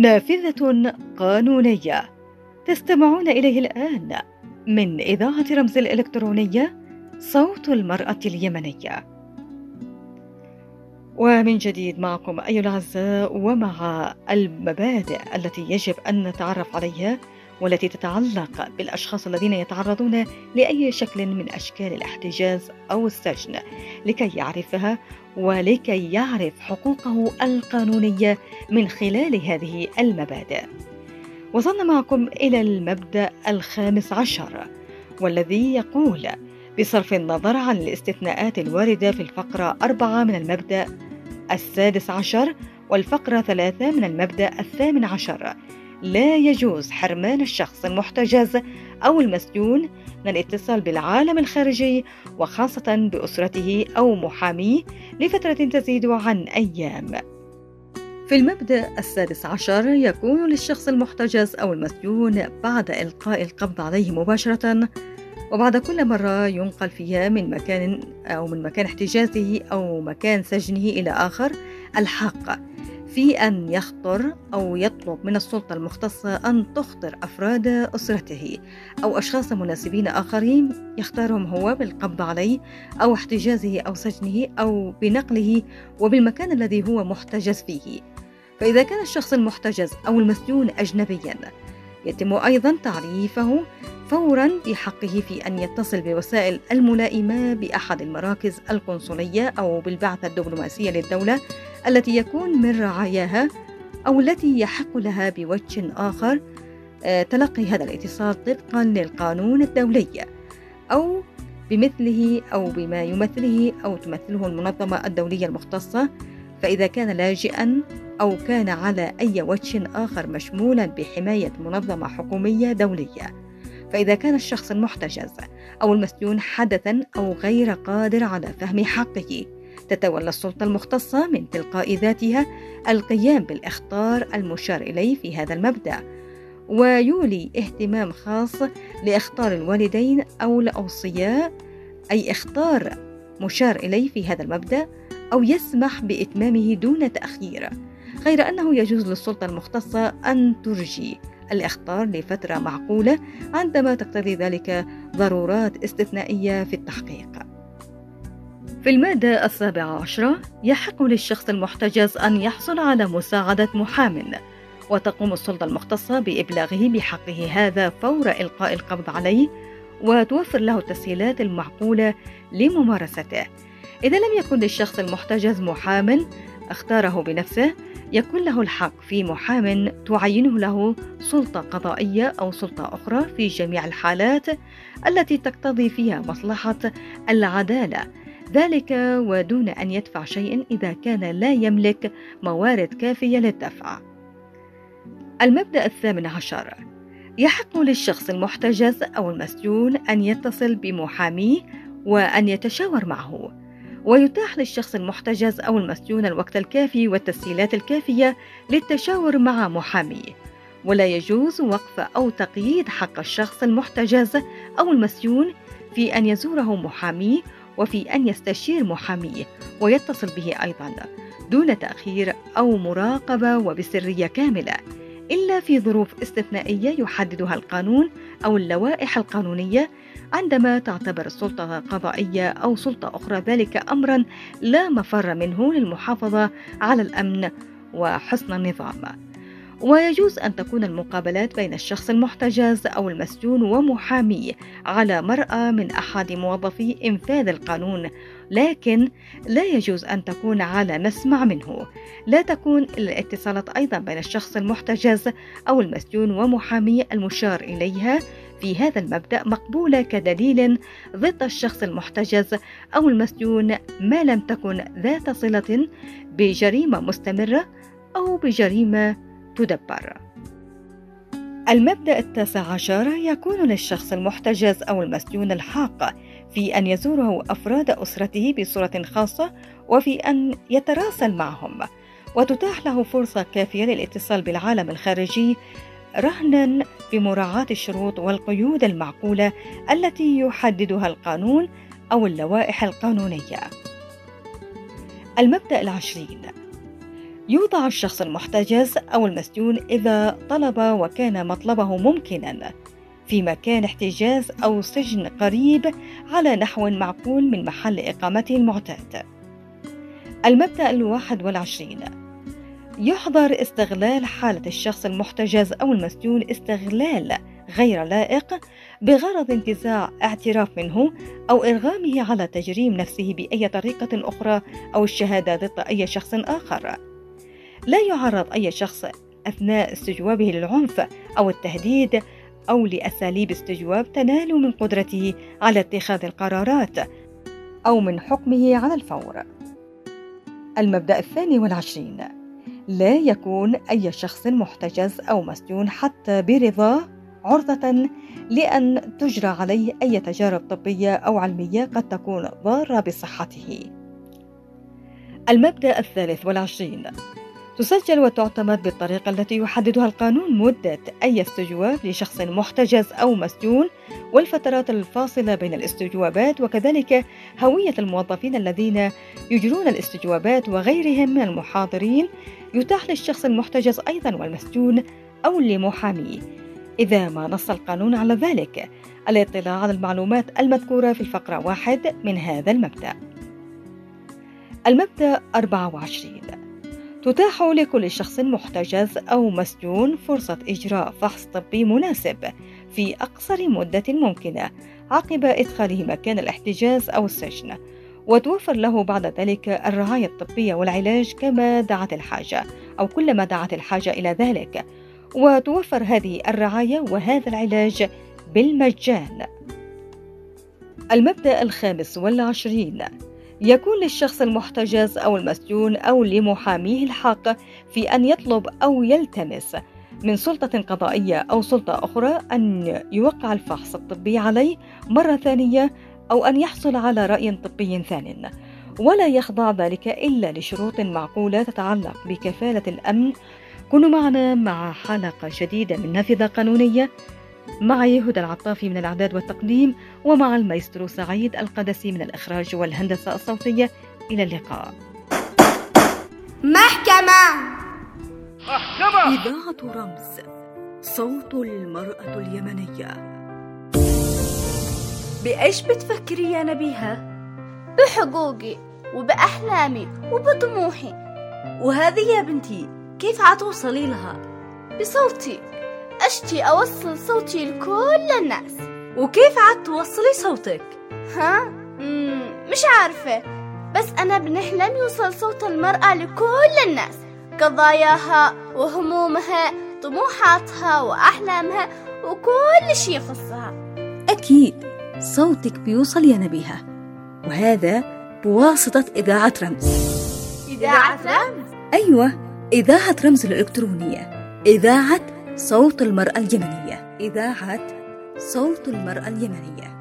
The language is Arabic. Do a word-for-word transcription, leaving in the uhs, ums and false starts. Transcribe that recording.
نافذة قانونية تستمعون إليه الآن من إذاعة رمز الإلكترونية صوت المرأة اليمنية. ومن جديد معكم أيها الأعزاء ومع المبادئ التي يجب أن نتعرف عليها والتي تتعلق بالأشخاص الذين يتعرضون لأي شكل من أشكال الاحتجاز أو السجن لكي يعرفها ولكي يعرف حقوقه القانونية من خلال هذه المبادئ. وصلنا معكم إلى المبدأ الخامس عشر والذي يقول بصرف النظر عن الاستثناءات الواردة في الفقرة أربعة من المبدأ السادس عشر والفقرة ثلاثة من المبدأ الثامن عشر، لا يجوز حرمان الشخص المحتجز أو المسجون من الاتصال بالعالم الخارجي وخاصة بأسرته أو محاميه لفترة تزيد عن أيام. في المبدأ السادس عشر يكون للشخص المحتجز أو المسجون بعد إلقاء القبض عليه مباشرة وبعد كل مرة ينقل فيها من مكان أو من مكان احتجازه أو مكان سجنه إلى آخر الحق في أن يخطر أو يطلب من السلطة المختصة أن تخطر أفراد أسرته أو أشخاص مناسبين آخرين يختارهم هو بالقبض عليه أو احتجازه أو سجنه أو بنقله وبالمكان الذي هو محتجز فيه. فإذا كان الشخص المحتجز أو المسجون أجنبيا يتم أيضا تعريفه فورا بحقه في أن يتصل بوسائل الملائمة بأحد المراكز القنصلية أو بالبعثة الدبلوماسية للدولة التي يكون من رعاياها أو التي يحق لها بوجه آخر تلقي هذا الاتصال طبقا للقانون الدولي أو بمثله أو بما يمثله أو تمثله المنظمة الدولية المختصة، فإذا كان لاجئا أو كان على أي وجه آخر مشمولا بحماية منظمة حكومية دولية. فإذا كان الشخص المحتجز أو المسجون حدثا أو غير قادر على فهم حقه تتولى السلطة المختصة من تلقاء ذاتها القيام بالإخطار المشار إليه في هذا المبدأ، ويولي اهتمام خاص لإخطار الوالدين أو الأوصياء، أي إخطار مشار إليه في هذا المبدأ أو يسمح بإتمامه دون تأخير، غير أنه يجوز للسلطة المختصة أن ترجي الإخطار لفترة معقولة عندما تقتضي ذلك ضرورات استثنائية في التحقيق. في المادة السابعة عشرة يحق للشخص المحتجز أن يحصل على مساعدة محام، وتقوم السلطة المختصة بإبلاغه بحقه هذا فور إلقاء القبض عليه وتوفر له التسهيلات المعقولة لممارسته. إذا لم يكن للشخص المحتجز محام اختاره بنفسه يكون له الحق في محام تعينه له سلطة قضائية أو سلطة أخرى في جميع الحالات التي تقتضي فيها مصلحة العدالة، ذلك ودون أن يدفع شيء إذا كان لا يملك موارد كافية للدفع. المبدأ الثامن عشر يحق للشخص المحتجز أو المسجون أن يتصل بمحاميه وأن يتشاور معه، ويتاح للشخص المحتجز أو المسجون الوقت الكافي والتسهيلات الكافية للتشاور مع محاميه، ولا يجوز وقف أو تقييد حق الشخص المحتجز أو المسجون في أن يزوره محاميه وفي أن يستشير محاميه ويتصل به أيضا دون تأخير أو مراقبة وبسرية كاملة، إلا في ظروف استثنائية يحددها القانون أو اللوائح القانونية عندما تعتبر السلطة القضائية أو سلطة أخرى ذلك أمرا لا مفر منه للمحافظة على الأمن وحسن النظام. ويجوز أن تكون المقابلات بين الشخص المحتجز أو المسجون ومحاميه على مرأى من أحد موظفي إنفاذ القانون، لكن لا يجوز أن تكون على مسمع منه. لا تكون الاتصالات أيضا بين الشخص المحتجز أو المسجون ومحاميه المشار إليها في هذا المبدأ مقبولة كدليل ضد الشخص المحتجز أو المسجون ما لم تكن ذات صلة بجريمة مستمرة أو بجريمة تدبر. المبدأ التاسع عشر يكون للشخص المحتجز أو المسجون الحق في أن يزوره أفراد أسرته بصورة خاصة وفي أن يتراسل معهم، وتتاح له فرصة كافية للاتصال بالعالم الخارجي رهنا بمراعاة الشروط والقيود المعقولة التي يحددها القانون أو اللوائح القانونية. المبدأ العشرين يوضع الشخص المحتجز أو المسجون إذا طلب وكان مطلبه ممكنا في مكان احتجاز أو سجن قريب على نحو معقول من محل إقامته المعتاد. المبدأ الواحد والعشرين: يحظر استغلال حالة الشخص المحتجز أو المسجون استغلال غير لائق بغرض انتزاع اعتراف منه أو إرغامه على تجريم نفسه بأي طريقة أخرى أو الشهادة ضد أي شخص آخر. لا يعرض أي شخص أثناء استجوابه للعنف أو التهديد أو لأساليب استجواب تنال من قدرته على اتخاذ القرارات أو من حكمه على الفور. المبدأ الثاني والعشرين: لا يكون أي شخص محتجز أو مسجون حتى برضاه عرضة لأن تجرى عليه أي تجارب طبية أو علمية قد تكون ضارة بصحته. المبدأ الثالث والعشرين: تسجل وتعتمد بالطريقة التي يحددها القانون مدة أي استجواب لشخص محتجز أو مسجون والفترات الفاصلة بين الاستجوابات، وكذلك هوية الموظفين الذين يجرون الاستجوابات وغيرهم من المحاضرين. يتاح للشخص المحتجز أيضا والمسجون أو لمحاميه إذا ما نص القانون على ذلك الاطلاع على المعلومات المذكورة في الفقرة واحد من هذا المبدأ. المبدأ أربعة وعشرين: تتاح لكل شخص محتجز أو مسجون فرصة إجراء فحص طبي مناسب في أقصر مدة ممكنة عقب إدخاله مكان الاحتجاز أو السجن، وتوفر له بعد ذلك الرعاية الطبية والعلاج كما دعت الحاجة أو كلما دعت الحاجة إلى ذلك، وتوفر هذه الرعاية وهذا العلاج بالمجان. المبدأ الخامس والعشرين: يكون للشخص المحتجز أو المسجون أو لمحاميه الحق في أن يطلب أو يلتمس من سلطة قضائية أو سلطة أخرى أن يوقع الفحص الطبي عليه مرة ثانية أو أن يحصل على رأي طبي ثان، ولا يخضع ذلك إلا لشروط معقولة تتعلق بكفالة الأمن. كونوا معنا مع حلقة جديدة من نافذة قانونية مع يهود العطافي من الإعداد والتقديم، ومع المايسترو سعيد القدسي من الإخراج والهندسة الصوتية. إلى اللقاء. محكمة محكمة إذاعة رمز، صوت المرأة اليمنية. بإيش بتفكري يا نبيهة؟ بحقوقي وبأحلامي وبطموحي. وهذه يا بنتي كيف عتوصلي لها؟ بصوتي، أشتي أوصل صوتي لكل الناس. وكيف عاد توصلي صوتك؟ ها؟ مم مش عارفة، بس أنا بنحلم يوصل صوت المرأة لكل الناس، قضاياها وهمومها، طموحاتها وأحلامها وكل شيء يخصها. أكيد صوتك بيوصل يا نبيهة، وهذا بواسطة إذاعة رمز. إذاعة رمز؟ أيوة، إذاعة رمز الإلكترونية، إذاعة صوت المرأة اليمنية، إذاعة صوت المرأة اليمنية.